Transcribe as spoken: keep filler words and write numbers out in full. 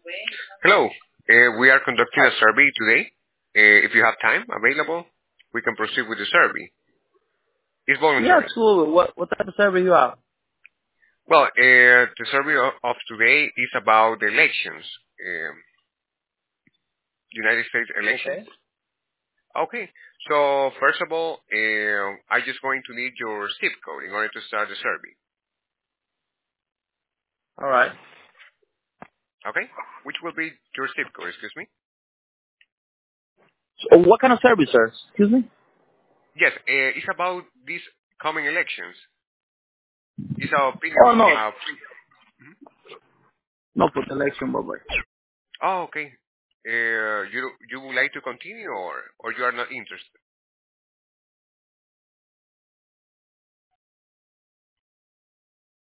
Hello. Uh, we are conducting a survey today. Uh, if you have time available, we can proceed with the survey. It's Yeah, voluntary. absolutely. What what type of survey you have? Well, uh, the survey of, of today is about the elections, um, United States elections. Okay. Okay. So first of all, uh, I'm just going to need your zip code in order to start the survey. All right. Okay. Which will be your zip code? Excuse me. So what kind of survey, sir? Excuse me? Yes. Uh, it's about these coming elections. It's our opinion. Oh, no. Uh, No, for the election, but wait. Oh, okay. Uh, you you would like to continue, or or you are not interested?